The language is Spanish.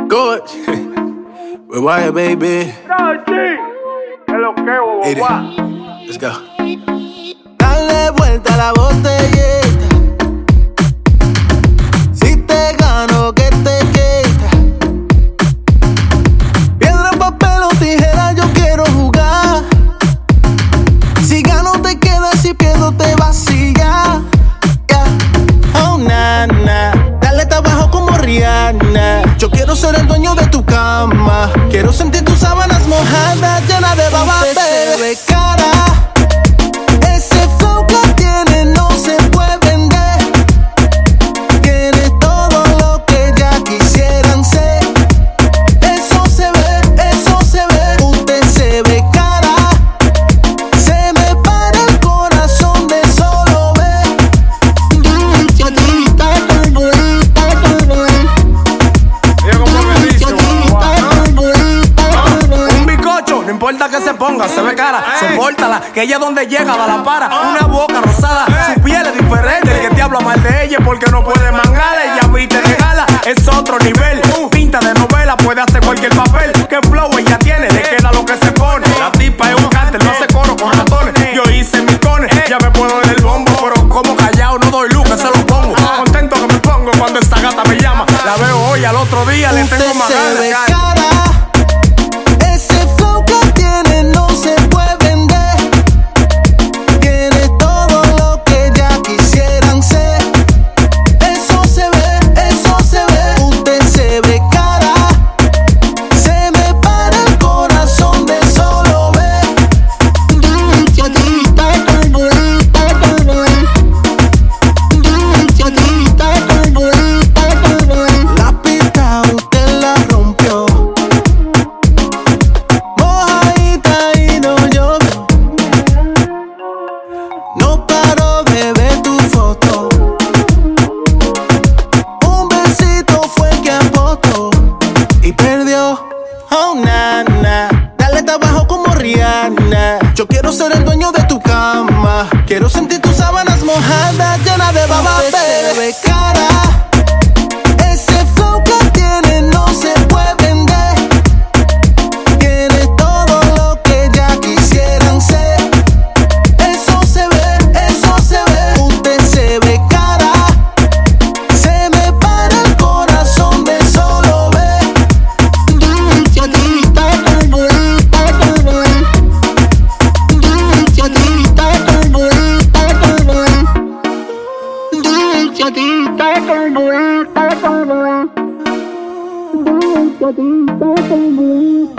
Good. We're wired, baby. Hit it. Let's go. Dale vuelta a la botellita. Si te gano, que te quita. Piedra, papel o tijera, yo quiero jugar. Si gano, te quedas. Si pierdo, te vacía. Oh, na. Dale trabajo como Rihanna. Yo quiero ser el dueño de tu cama. Quiero sentir tus sábanas mojadas, llenas de baba, baby. De cara, ese flow que tiene no se puede vender. Tiene todo lo que ya quisieran ser. Eso se ve, usted se ve cara. Se me para el corazón de solo ver. Un bizcocho, no importa que se ponga, se ve cara. Sopórtala, que ella donde llega da la para. Una boca rosada, su piel es diferente. El que te habla mal de ella es porque no puede mangar. Ella viste de gala, es otro nivel. Pinta de novela, puede hacer cualquier papel. Que flow ella tiene, le queda lo que se pone. La tipa es un cártel, no hace coro con ratones. Yo hice mis cones, ya me puedo dar el bombo. Pero como callado no doy luz, que se lo pongo. Contento que me pongo cuando esta gata me llama. La veo hoy, al otro día le tengo más Usted se ve ganas. cara. Ese flow que tiene no se puede vender. Tiene todo lo que ya quisieran ser. Eso se ve, usted se ve cara. Se me para el corazón de solo ver. La pista usted la rompió. Mojadita y no llovió. No paro de ver tu foto. Un besito fue que apostó y perdió. Oh, na. Dale trabajo como Rihanna. Yo quiero ser el dueño de tu cama. Quiero sentir tus sábanas mojadas, llenas de baba, baby. Se ve cara. Ese flow que tiene no se puede vender. Tiene todo lo que ya quisieran ser. Eso se ve, usted se ve cara. Se me para el corazón de solo ver. Dulce,